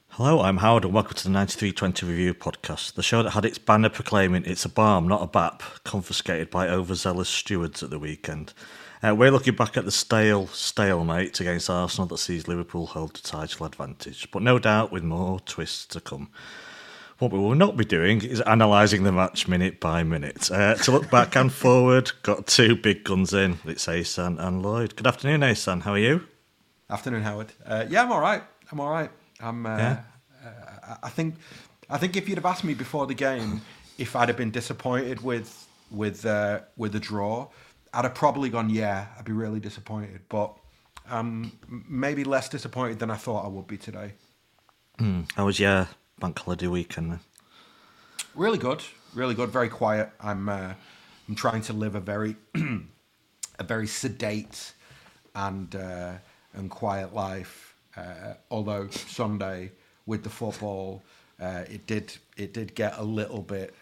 Hello, I'm Howard and welcome to the 9320 Review podcast, the show that had its banner proclaiming it's a balm, not a bap, confiscated by overzealous stewards at the weekend. We're looking back at the stalemate against Arsenal that sees Liverpool hold the title advantage, but no doubt with more twists to come. What we will not be doing is analysing the match minute by minute. To look back and forward, got two big guns in. It's Asan and Lloyd. Good afternoon, Asan. How are you? Afternoon, Howard. Yeah, I'm all right. I think if you'd have asked me before the game if I'd have been disappointed with the draw, I'd have probably gone, yeah, I'd be really disappointed. But maybe less disappointed than I thought I would be today. How was your bank holiday weekend then? Really good, very quiet. I'm trying to live a very sedate and quiet life. Although Sunday with the football, it did get a little bit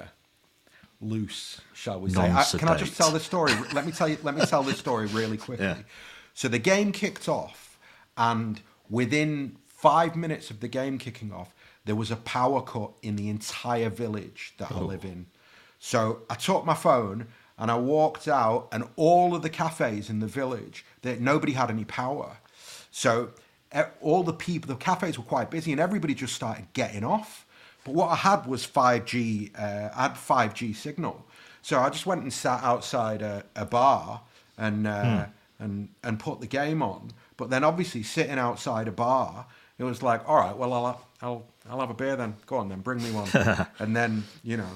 loose, shall we say? Can I just tell this story? Let me tell this story really quickly. Yeah. So the game kicked off, and within 5 minutes of the game kicking off, there was a power cut in the entire village that I live in. So I took my phone and I walked out, and all of the cafes in the village, nobody had any power. So all the cafes were quite busy, and everybody just started getting off. But what I had was 5G. I had 5G signal, so I just went and sat outside a bar and put the game on. But then, obviously, sitting outside a bar, it was like, all right, well, I'll have a beer then. Go on then, bring me one. And then, yeah.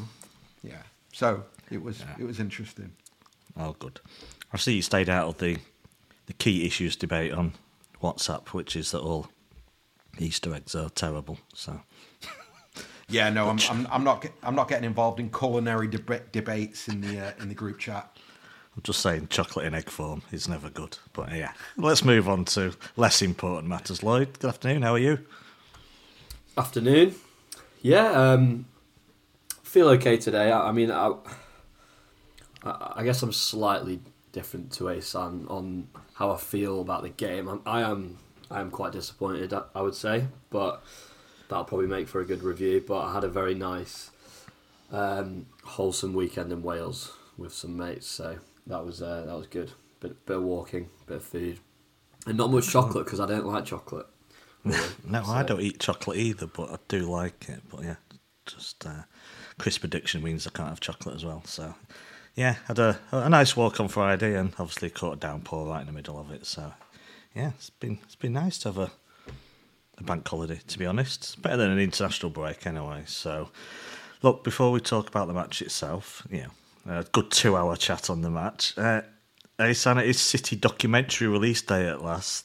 So it was interesting. Oh, good. I see you stayed out of the key issues debate on WhatsApp, which is that all Easter eggs are terrible. So, yeah, no, I'm not getting involved in culinary debates in the group chat. I'm just saying, chocolate in egg form is never good. But yeah, let's move on to less important matters. Lloyd, good afternoon. How are you? Afternoon. Yeah, feel okay today. I mean, I guess I'm slightly different to Asan on how I feel about the game. I am quite disappointed, I would say, but that'll probably make for a good review. But I had a very nice, wholesome weekend in Wales with some mates, so that was good. Bit of walking, bit of food, and not much chocolate because I don't like chocolate. Really. No, so. I don't eat chocolate either, but I do like it. But yeah, just crisp addiction means I can't have chocolate as well. So yeah, had a nice walk on Friday, and obviously caught a downpour right in the middle of it. So yeah, it's been nice to have a bank holiday. To be honest, it's better than an international break anyway. So look, before we talk about the match itself, a good 2-hour chat on the match. Asan, it is City documentary release day at last.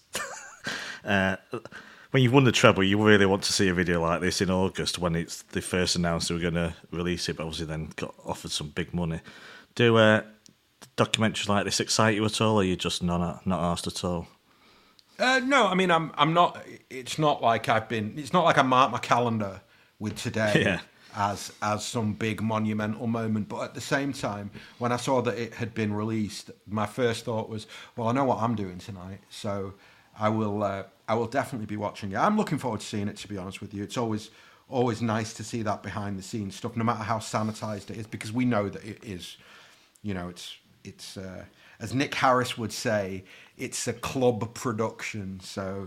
When you've won the treble, you really want to see a video like this in August when it's the first announced they were going to release it, but obviously then got offered some big money. Do documentaries like this excite you at all, or are you just not asked at all? No, I mean I'm not. It's not like I mark my calendar with today as some big monumental moment. But at the same time, when I saw that it had been released, my first thought was, well, I know what I'm doing tonight, so I will definitely be watching it. I'm looking forward to seeing it, to be honest with you. It's always nice to see that behind the scenes stuff, no matter how sanitized it is, because we know that it is. It's as Nick Harris would say, it's a club production. So,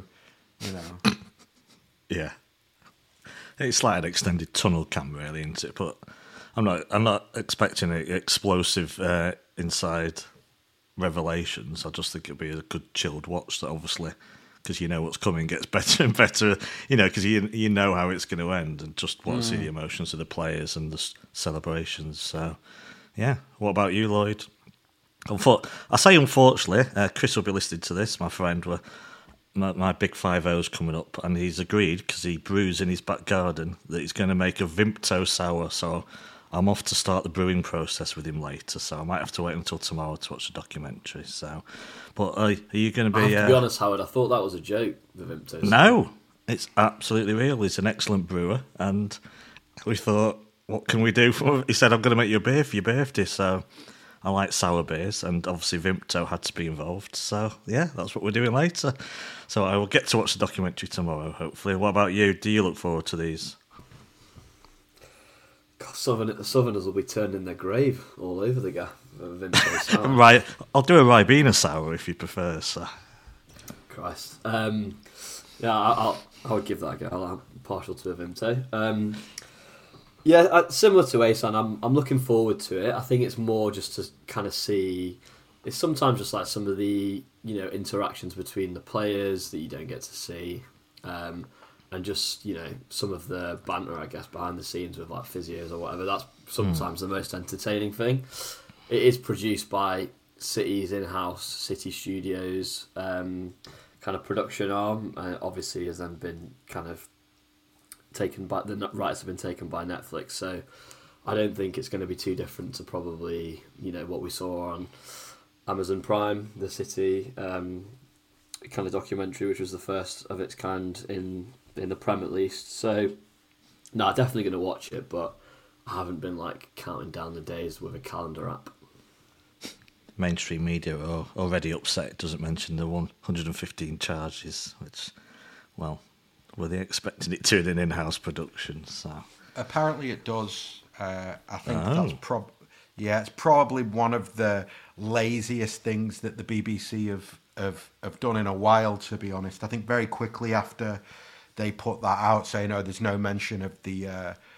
yeah, it's like an extended tunnel cam, really, isn't it? But I'm not expecting an explosive inside revelations. I just think it'll be a good chilled watch. That obviously, because you know what's coming, gets better and better. Because you know how it's going to end, and just want to see the emotions of the players and the celebrations. So. Yeah. What about you, Lloyd? I say unfortunately, Chris will be listening to this, my friend. My big 5-0's coming up, and he's agreed, because he brews in his back garden, that he's going to make a Vimto sour. So I'm off to start the brewing process with him later. So I might have to wait until tomorrow to watch the documentary. So, but are you going to be? To be honest, Howard, I thought that was a joke. The Vimto. No, it's absolutely real. He's an excellent brewer, and we thought, what can we do for him? He said, I'm going to make you a beer for your birthday. So I like sour beers, and obviously Vimto had to be involved. So, yeah, that's what we're doing later. So I will get to watch the documentary tomorrow, hopefully. What about you? Do you look forward to these? God, Southerners will be turning their grave all over the gaff. Right, I'll do a Ribena sour if you prefer, so. Christ. I would give that a go. I'm partial to a Vimto. Similar to Asan, I'm looking forward to it. I think it's more just to kind of see. It's sometimes just like some of the interactions between the players that you don't get to see, and just some of the banter, I guess, behind the scenes with like physios or whatever. That's sometimes the most entertaining thing. It is produced by City's in-house City Studios kind of production arm. Obviously, has then been kind of taken by the rights have been taken by Netflix, so I don't think it's going to be too different to probably what we saw on Amazon Prime, the City kind of documentary, which was the first of its kind in the Prem at least. So no, definitely going to watch it, but I haven't been like counting down the days with a calendar app. Mainstream media are already upset it doesn't mention the 115 charges, which, well, were they expecting it to in an in-house production? So apparently it does. I think that's it's probably one of the laziest things that the BBC have done in a while, to be honest. I think very quickly after they put that out, saying, there's no mention of the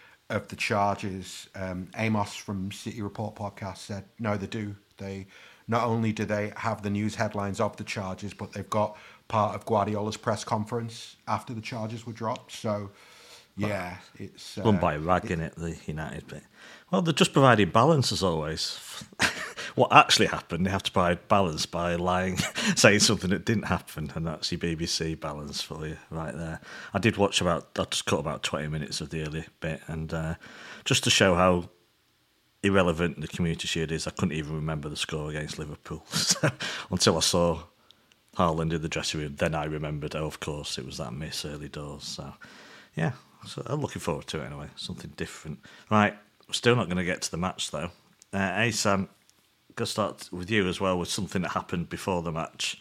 charges, Amos from City Report podcast said, no, they do. They not only do they have the news headlines of the charges, but they've got part of Guardiola's press conference after the charges were dropped. So, yeah, it's done by rag, innit, the United bit. Well, they're just providing balance as always. What actually happened, they have to provide balance by lying, saying something that didn't happen, and that's your BBC balance for you right there. I just cut about 20 minutes of the early bit, and just to show how irrelevant the Community Shield is, I couldn't even remember the score against Liverpool until I saw Haaland in the dressing room. Then I remembered, of course, it was that miss early doors. So, yeah, so I'm looking forward to it anyway, something different. Right, we're still not going to get to the match, though. Asan, going to start with you as well with something that happened before the match.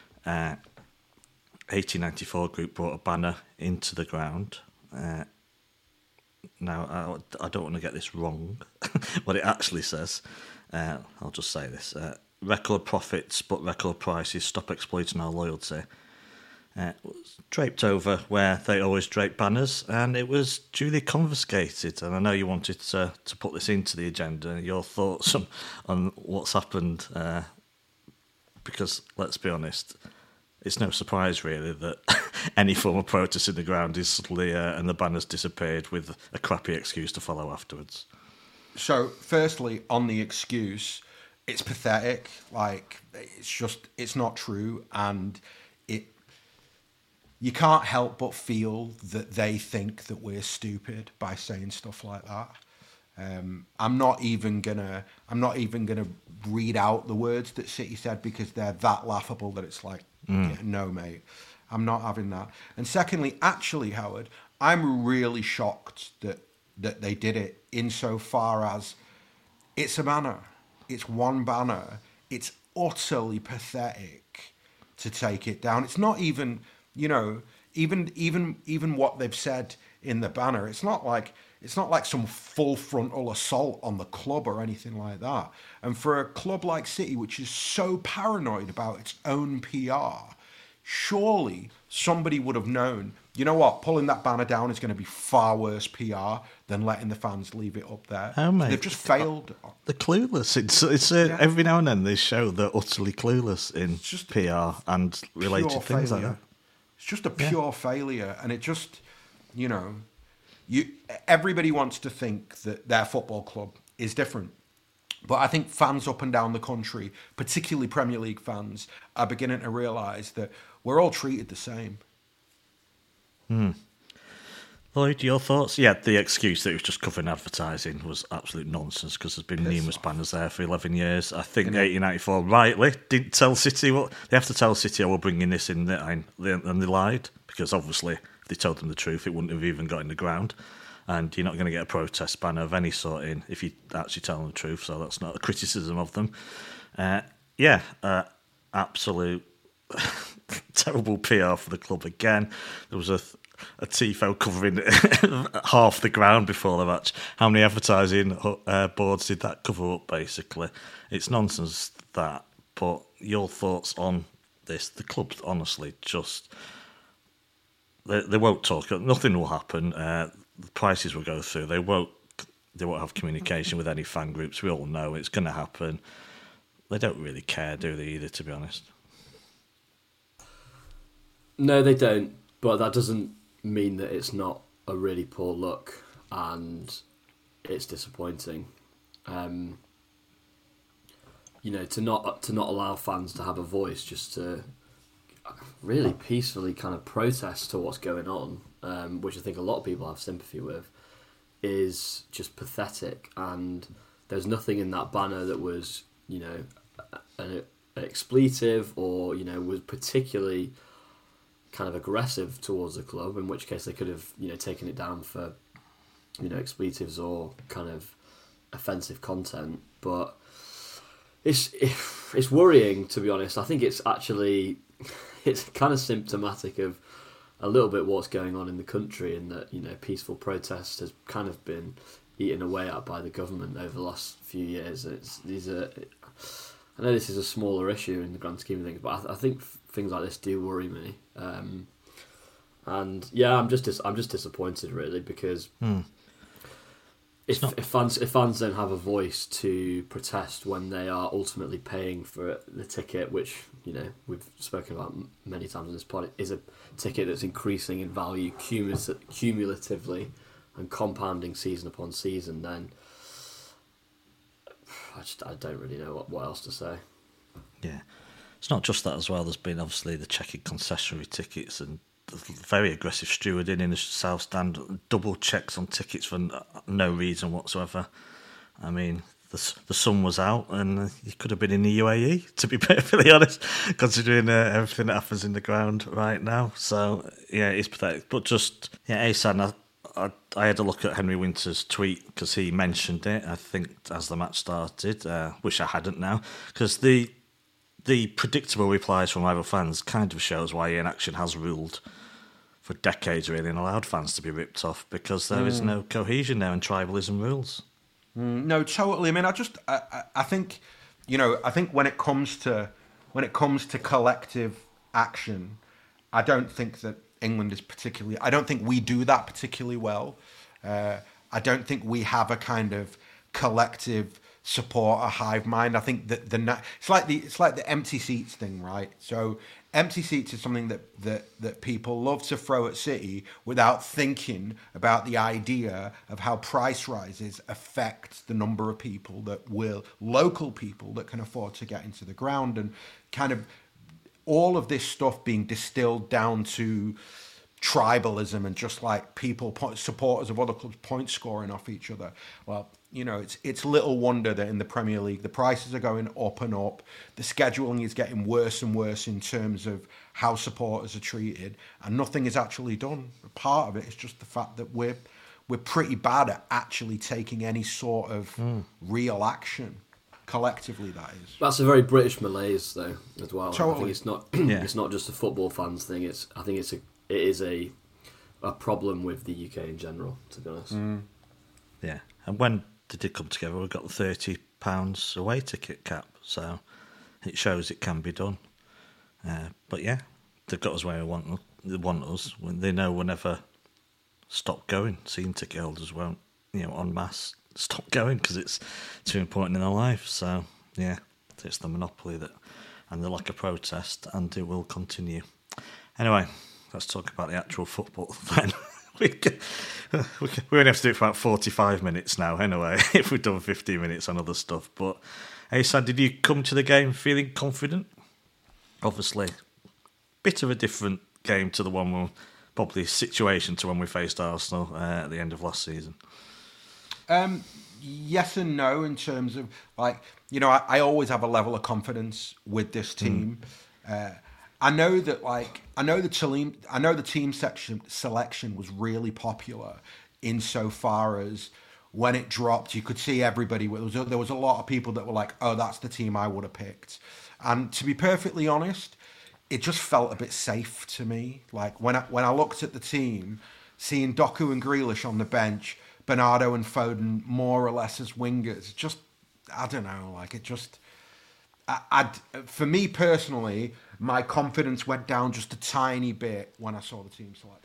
1894 group brought a banner into the ground. Now, I don't want to get this wrong, what it actually says. I'll just say this. Record profits, but record prices. Stop exploiting our loyalty. It was draped over where they always drape banners, and it was duly confiscated. And I know you wanted to put this into the agenda. Your thoughts on what's happened, because let's be honest, it's no surprise really that any form of protest in the ground is suddenly and the banners disappeared with a crappy excuse to follow afterwards. So, firstly, on the excuse, it's pathetic. Like, it's not true, and you can't help but feel that they think that we're stupid by saying stuff like that. I'm not even gonna read out the words that City said, because they're that laughable that it's like, yeah, no, mate, I'm not having that. And secondly, actually, Howard, I'm really shocked that they did it, insofar as it's a banner. It's one banner. It's utterly pathetic to take it down. It's not even, even what they've said in the banner. It's not like some full frontal assault on the club or anything like that. And for a club like City, which is so paranoid about its own PR, surely somebody would have known, you know what, pulling that banner down is going to be far worse PR than letting the fans leave it up there. Oh, mate. They've just failed. They're clueless. It's every now and then they show they're utterly clueless in PR and related things like that. It's just a pure failure, and it just, everybody wants to think that their football club is different. But I think fans up and down the country, particularly Premier League fans, are beginning to realise that we're all treated the same. Lloyd, your thoughts? Yeah, the excuse that it was just covering advertising was absolute nonsense, because there's been numerous banners there for 11 years. I think 1894 rightly didn't tell City what they have to tell City. We're bringing this in, and they lied, because obviously if they told them the truth, it wouldn't have even got in the ground. and you're not going to get a protest banner of any sort in if you actually tell them the truth. So that's not a criticism of them. Absolute terrible PR for the club again. There was a TIFO covering half the ground before the match. How many advertising boards did that cover up, basically? It's nonsense, that. But your thoughts on this? The club, honestly, just... They won't talk. Nothing will happen. The prices will go through. They won't have communication with any fan groups. We all know it's going to happen. They don't really care, do they, either, to be honest? No, they don't. But that doesn't mean that it's not a really poor look, and it's disappointing. To not allow fans to have a voice, just to really peacefully kind of protest to what's going on, which I think a lot of people have sympathy with, is just pathetic. And there's nothing in that banner that was, an expletive or, was particularly kind of aggressive towards the club, in which case they could have, taken it down for, expletives or kind of offensive content. But it's worrying, to be honest. I think it's actually... It's kind of symptomatic of a little bit what's going on in the country, in that, peaceful protest has kind of been eaten away at by the government over the last few years. I know this is a smaller issue in the grand scheme of things, but I think things like this do worry me. I'm just disappointed, really, because if fans don't have a voice to protest when they are ultimately paying for the ticket, which we've spoken about many times in this pod, is a ticket that's increasing in value cumulatively and compounding season upon season, then I don't really know what else to say. Yeah, it's not just that as well. There's been obviously the checking concessionary tickets and very aggressive stewarding in the South Stand, double checks on tickets for no reason whatsoever. I mean, the sun was out and you could have been in the UAE, to be perfectly honest, considering everything that happens in the ground right now. So, yeah, it's pathetic. But just, Asan, I had a look at Henry Winter's tweet because he mentioned it, I think, as the match started. Wish I hadn't now, because the predictable replies from rival fans kind of shows why Ian Action has ruled for decades, really, and allowed fans to be ripped off, because there is no cohesion there and tribalism rules. No, totally. I mean, I think, I think when it comes to collective action, I don't think that England is particularly... I don't think we do that particularly well. I don't think we have a kind of collective support, a hive mind. I think that it's like the empty seats thing, right? So empty seats is something that people love to throw at City without thinking about the idea of how price rises affect the number of people local people that can afford to get into the ground, and kind of all of this stuff being distilled down to tribalism and just like people, supporters of other clubs, point scoring off each other. Well, it's little wonder that in the Premier League the prices are going up and up. The scheduling is getting worse and worse in terms of how supporters are treated, and nothing is actually done. Part of it is just the fact that we're pretty bad at actually taking any sort of real action. Collectively, that is. That's a very British malaise, though, as well. Totally. I think it's not. It's not just a football fans thing. It is a problem with the UK in general, to be honest. Yeah, and when they did come together, we got the £30 away ticket cap, so it shows it can be done. But yeah, they've got us where they want us. When they know we'll never stop going. Seeing ticket holders won't, en masse stop going because it's too important in their life. So yeah, it's the monopoly and the lack of protest, and it will continue. Anyway, let's talk about the actual football then. We only have to do it for about 45 minutes now anyway, if we've done 15 minutes on other stuff. But, Asan, did you come to the game feeling confident? Obviously, bit of a different game to the one, probably situation to when we faced Arsenal at the end of last season. Yes and no, in terms of, I always have a level of confidence with this team. I know the team selection was really popular insofar as when it dropped, you could see everybody. There was a lot of people that were like, "Oh, that's the team I would have picked." And to be perfectly honest, it just felt a bit safe to me. Like when I looked at the team, seeing Doku and Grealish on the bench, Bernardo and Foden more or less as wingers, just I don't know. Like it just, for me personally, my confidence went down just a tiny bit when I saw the team selection.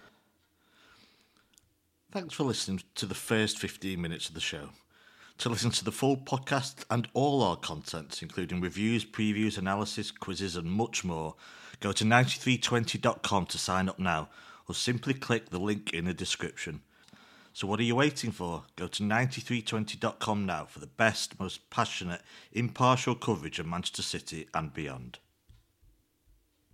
Thanks for listening to the first 15 minutes of the show. To listen to the full podcast and all our contents, including reviews, previews, analysis, quizzes and much more, go to 9320.com to sign up now, or simply click the link in the description. So what are you waiting for? Go to 9320.com now for the best, most passionate, impartial coverage of Manchester City and beyond.